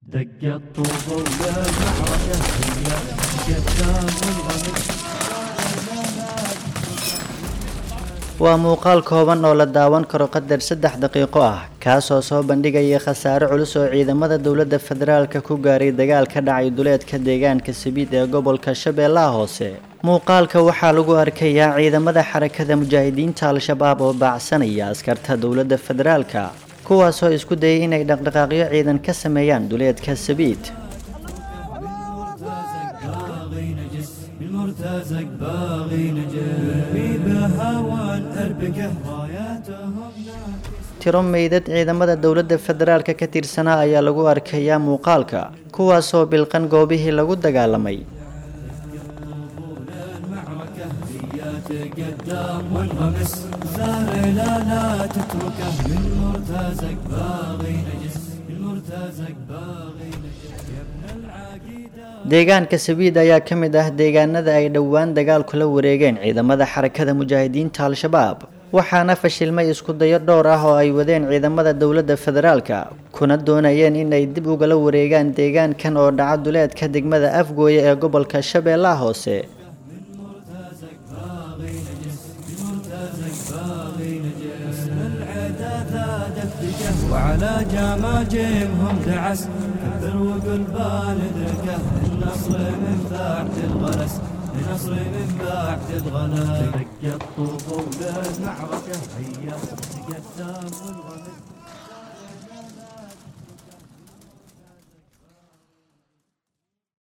دق الطبول المعركة هي قدام الغمد. waa muuqaal kooban oo la daawan karo qadar 3 daqiiqo ah kaasoo soo bandhigaya khasaare culus oo ciidamada dawladda federaalka ku gaaray dagaal ka dhacay duleedka deegaanka Sabiid ee gobolka Shabeellaha Hoose. muuqaalka waxaa lagu arkayaa ciidamada xarakada mujaahidiinta al-shabaab oo baacsanaya askarta dawladda federaalka kuwaasoo isku dayay inay dhaqdhaqaaqyo ciidan ka sameeyaan duleedka Sabiid. المرتزق باغي نجس بهوان أربقه راياتهم. tiro meydad ciidamada dawladda federaalka ka tirsanaa ayaa lagu arkayaa muuqaalka kuwaasoo bilqan goobihii lagu dagaalamay. قدام والغمس زار لا تتركه المرتزق باغي نجس المرتزق باغي نجس يا ابن العقيدة. deegaanka Sabiid ayaa ka mid ah deegaanada ay dhawaan dagaal kula wareegeen ciidamada xarakada mujaahidiinta al-shabaab waxaana fashilmay isku dayo dhowr ah oo ay wadeen ciidamada dawladda federaalka kuna doonayeen inay dib uga la wareegaan deegaankan oo dhaca duleedka degmada Afgooye ee gobolka Shabeellaha Hoose. وعلى جماجمهم دعس كبر وقل بالدركه النصر من بعد الغلس النصر من بعد الغلس. دق الطبول المعركة هي قدام الغمد.